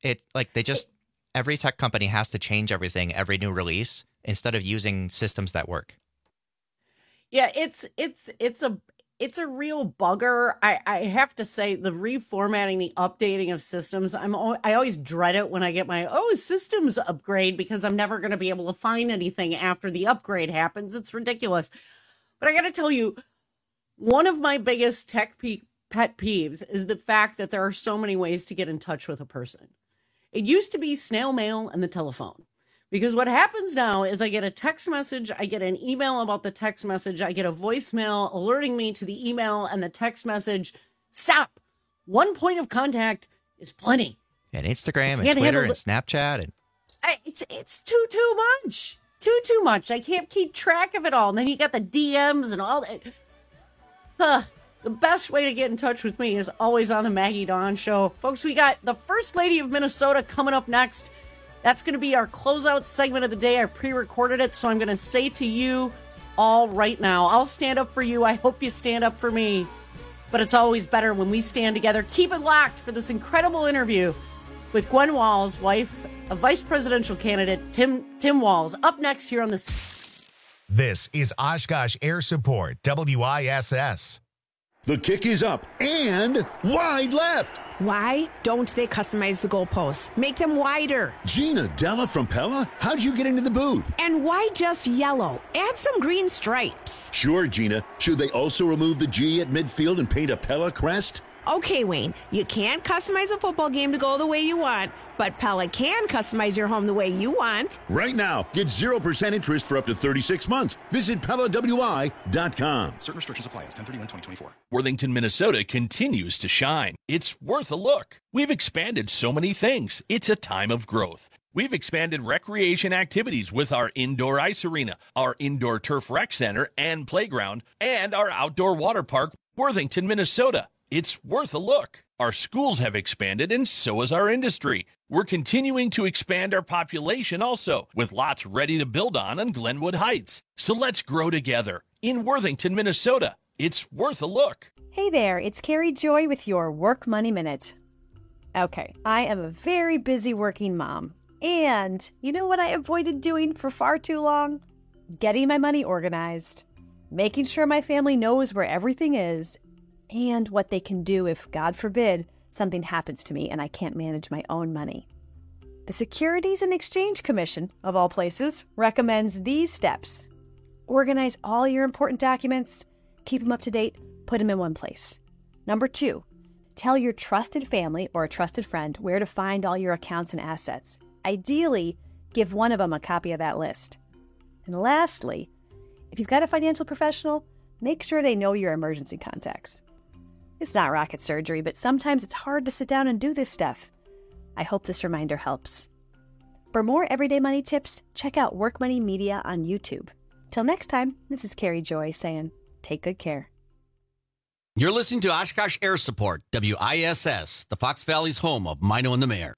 Every tech company has to change everything every new release instead of using systems that work. Yeah, it's a real bugger. I have to say, the reformatting, the updating of systems, I always dread it when I get my systems upgrade, because I'm never going to be able to find anything after the upgrade happens. It's ridiculous. But I got to tell you, one of my biggest tech pet peeves is the fact that there are so many ways to get in touch with a person. It used to be snail mail and the telephone. Because what happens now is I get a text message, I get an email about the text message, I get a voicemail alerting me to the email and the text message. Stop. One point of contact is plenty. And Instagram and Twitter and Snapchat. And It's too much. Too much. I can't keep track of it all. And then you got the DMs and all that. The best way to get in touch with me is always on the Maggie Dawn Show. Folks, we got the First Lady of Minnesota coming up next. That's going to be our closeout segment of the day. I pre-recorded it, so I'm going to say to you all right now, I'll stand up for you. I hope you stand up for me. But it's always better when we stand together. Keep it locked for this incredible interview with Gwen Walz, wife of vice presidential candidate Tim Walz. Up next here on this. This is Oshkosh Air Support, WISS. The kick is up and wide left. Why don't they customize the goalposts? Make them wider. Gina Della from Pella, how'd you get into the booth? And why just yellow? Add some green stripes. Sure, Gina. Should they also remove the G at midfield and paint a Pella crest? Okay, Wayne, you can't customize a football game to go the way you want, but Pella can customize your home the way you want. Right now, get 0% interest for up to 36 months. Visit PellaWI.com. Certain restrictions apply. It's 10/31/2024. Worthington, Minnesota continues to shine. It's worth a look. We've expanded so many things. It's a time of growth. We've expanded recreation activities with our indoor ice arena, our indoor turf rec center and playground, and our outdoor water park, Worthington, Minnesota. It's worth a look. Our schools have expanded, and so has our industry. We're continuing to expand our population also, with lots ready to build on Glenwood Heights. So let's grow together in Worthington, Minnesota. It's worth a look. Hey there, it's Carrie Joy with your Work Money Minute. Okay, I am a very busy working mom. And you know what I avoided doing for far too long? Getting my money organized. Making sure my family knows where everything is and what they can do if, God forbid, something happens to me and I can't manage my own money. The Securities and Exchange Commission, of all places, recommends these steps. Organize all your important documents, keep them up to date, put them in one place. Number 2, tell your trusted family or a trusted friend where to find all your accounts and assets. Ideally, give one of them a copy of that list. And lastly, if you've got a financial professional, make sure they know your emergency contacts. It's not rocket surgery, but sometimes it's hard to sit down and do this stuff. I hope this reminder helps. For more everyday money tips, check out Work Money Media on YouTube. Till next time, this is Carrie Joy saying, take good care. You're listening to Oshkosh Air Support, WISS, the Fox Valley's home of Mino and the Mayor.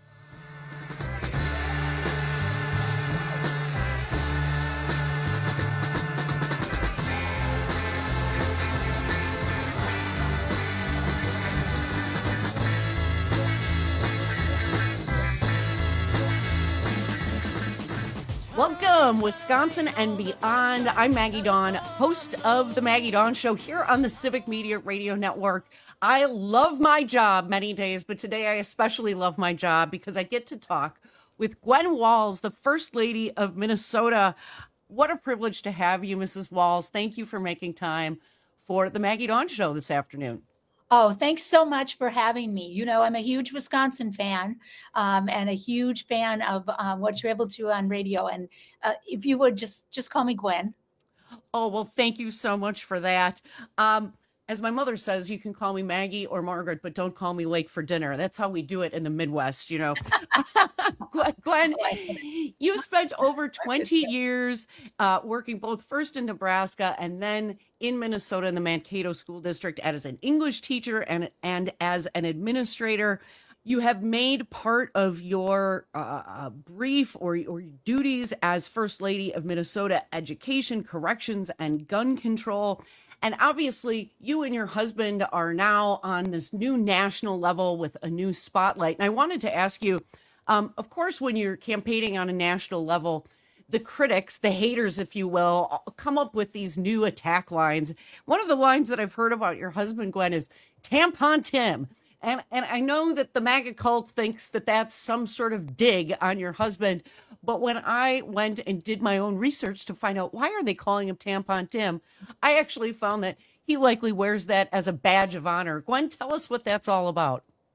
Welcome, Wisconsin and beyond. I'm Maggie Dawn, host of the Maggie Dawn Show here on the Civic Media Radio Network. I love my job many days, but today I especially love my job because I get to talk with Gwen Walz, the First Lady of Minnesota. What a privilege to have you, Mrs. Walz. Thank you for making time for the Maggie Dawn Show this afternoon. Oh, thanks so much for having me. You know, I'm a huge Wisconsin fan and a huge fan of what you're able to do on radio. And if you would just call me Gwen. Oh, well, thank you so much for that. As my mother says, you can call me Maggie or Margaret, but don't call me late for dinner. That's how we do it in the Midwest, you know. Gwen, you spent over 20 years working both first in Nebraska and then in Minnesota in the Mankato School District as an English teacher and as an administrator. You have made part of your brief or duties as First Lady of Minnesota education, corrections, and gun control. And obviously, you and your husband are now on this new national level with a new spotlight. And I wanted to ask you, of course, when you're campaigning on a national level, the critics, the haters, if you will, come up with these new attack lines. One of the lines that I've heard about your husband, Gwen, is Tampon Tim. And I know that the MAGA cult thinks that that's some sort of dig on your husband. But when I went and did my own research to find out why are they calling him Tampon Tim, I actually found that he likely wears that as a badge of honor. Gwen, tell us what that's all about.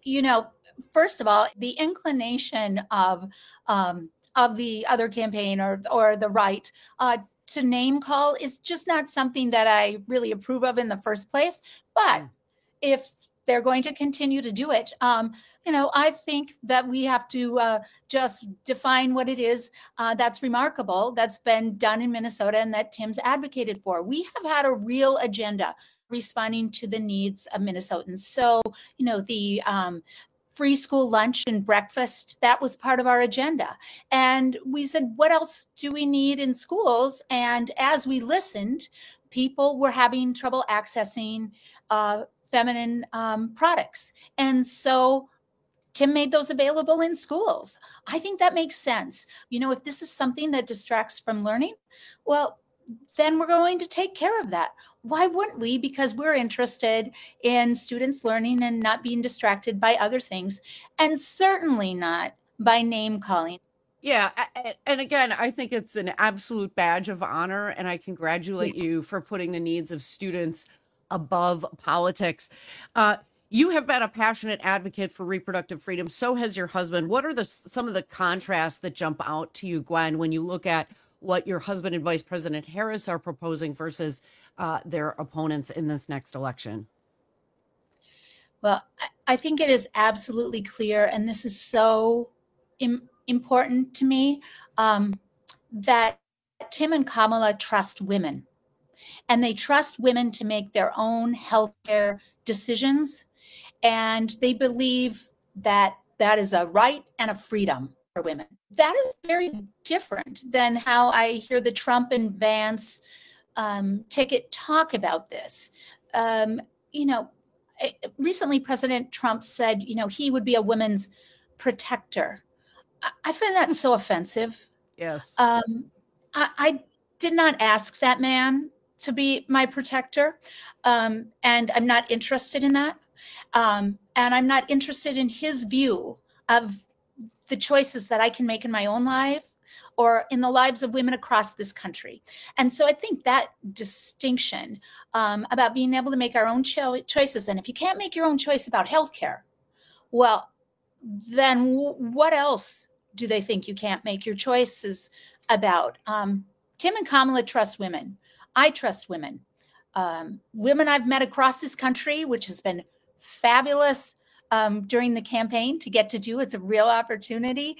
First of all, the inclination of the other campaign or the right to name call is just not something that I really approve of in the first place. But if they're going to continue to do it, I think that we have to just define what it is that's remarkable, that's been done in Minnesota and that Tim's advocated for. We have had a real agenda responding to the needs of Minnesotans. So, the free school lunch and breakfast, that was part of our agenda. And we said, what else do we need in schools? And as we listened, people were having trouble accessing feminine products. And so Tim made those available in schools. I think that makes sense. If this is something that distracts from learning, well, then we're going to take care of that. Why wouldn't we? Because we're interested in students learning and not being distracted by other things, and certainly not by name calling. Yeah. And again, I think it's an absolute badge of honor, and I congratulate you for putting the needs of students above politics. You have been a passionate advocate for reproductive freedom. So has your husband. What are some of the contrasts that jump out to you, Gwen, when you look at what your husband and Vice President Harris are proposing versus their opponents in this next election? Well, I think it is absolutely clear, and this is so important to me, that Tim and Kamala trust women. And they trust women to make their own healthcare decisions. And they believe that that is a right and a freedom for women. That is very different than how I hear the Trump and Vance ticket talk about this. Recently President Trump said, he would be a women's protector. I find that so offensive. Yes. I did not ask that man to be my protector. And I'm not interested in that. And I'm not interested in his view of the choices that I can make in my own life or in the lives of women across this country. And so I think that distinction about being able to make our own choices, and if you can't make your own choice about healthcare, well, then what else do they think you can't make your choices about? Tim and Kamala trust women. I trust women. Women I've met across this country, which has been fabulous during the campaign to get to do. It's a real opportunity.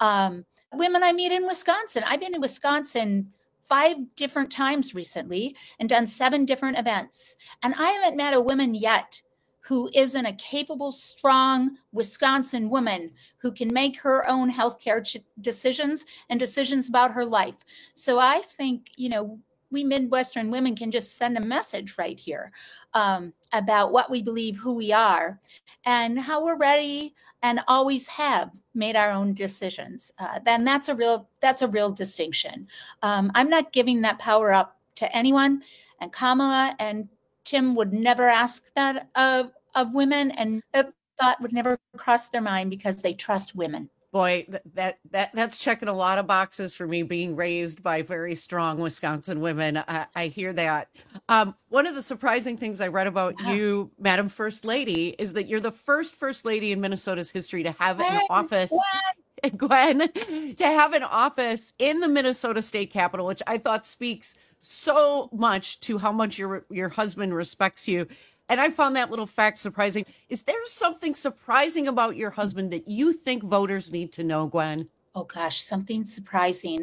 Women I meet in Wisconsin. I've been in Wisconsin 5 different times recently and done 7 different events. And I haven't met a woman yet who isn't a capable, strong Wisconsin woman who can make her own healthcare decisions and decisions about her life. So I think, we Midwestern women can just send a message right here about what we believe, who we are, and how we're ready and always have made our own decisions. Then that's a real distinction. I'm not giving that power up to anyone, and Kamala and Tim would never ask that of women, and that thought would never cross their mind because they trust women. Boy, that's checking a lot of boxes for me, being raised by very strong Wisconsin women. I hear that. One of the surprising things I read about you, Madam First Lady, is that you're the first Lady in Minnesota's history to have an office, Gwen, to have an office in the Minnesota State Capitol, which I thought speaks so much to how much your husband respects you. And I found that little fact surprising. Is there something surprising about your husband that you think voters need to know, Gwen? Oh, gosh, something surprising.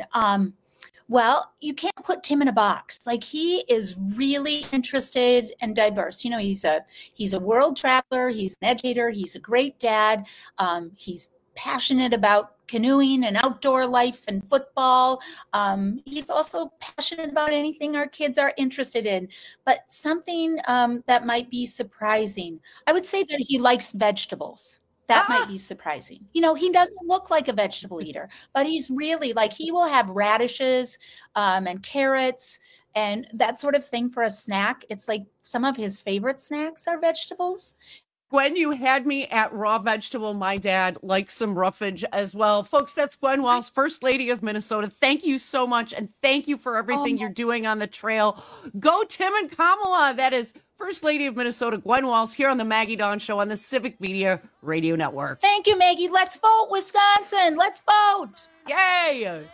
Well, you can't put Tim in a box. Like, he is really interested and diverse. He's a world traveler. He's an educator. He's a great dad. He's passionate about canoeing and outdoor life and football. He's also passionate about anything our kids are interested in. But something that might be surprising, I would say that he likes vegetables. That might be surprising. He doesn't look like a vegetable eater, but he's really he will have radishes and carrots and that sort of thing for a snack. It's like some of his favorite snacks are vegetables. Gwen, you had me at raw vegetable. My dad likes some roughage as well. Folks, that's Gwen Walls, First Lady of Minnesota. Thank you so much, and thank you for everything you're doing on the trail. Go Tim and Kamala. That is First Lady of Minnesota, Gwen Walls, here on the Maggie Dawn Show on the Civic Media Radio Network. Thank you, Maggie. Let's vote, Wisconsin. Let's vote. Yay!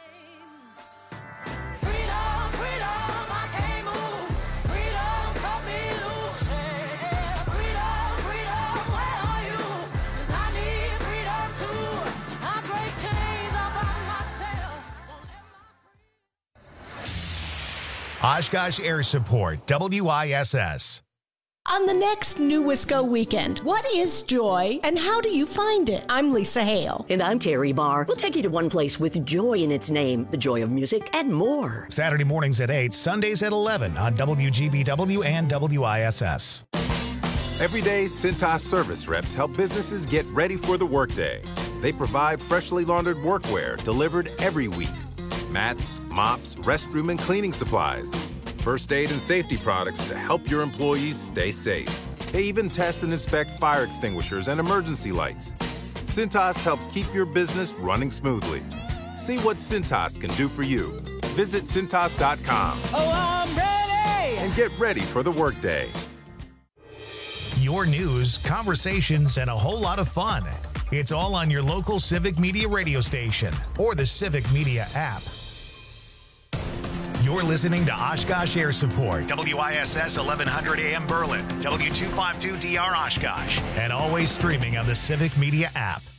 Oshkosh Air Support, WISS. On the next New Wisco weekend, what is joy and how do you find it? I'm Lisa Hale. And I'm Terry Barr. We'll take you to one place with joy in its name, the joy of music and more. Saturday mornings at 8, Sundays at 11 on WGBW and WISS. Every day, Cintas service reps help businesses get ready for the workday. They provide freshly laundered workwear delivered every week. Mats, mops, restroom and cleaning supplies. First aid and safety products to help your employees stay safe. They even test and inspect fire extinguishers and emergency lights. Cintas helps keep your business running smoothly. See what Cintas can do for you. Visit Cintas.com. Oh, I'm ready! And get ready for the workday. Your news, conversations, and a whole lot of fun. It's all on your local Civic Media radio station or the Civic Media app. You're listening to Oshkosh Air Support, WISS 1100 AM Berlin, W252DR Oshkosh, and always streaming on the Civic Media app.